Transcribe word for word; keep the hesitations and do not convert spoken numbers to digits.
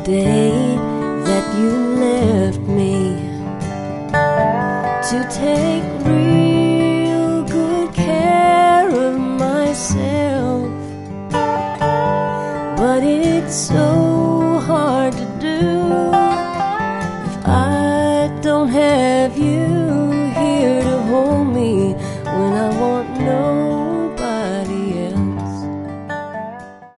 day that you left me to take real good care of myself, but it's so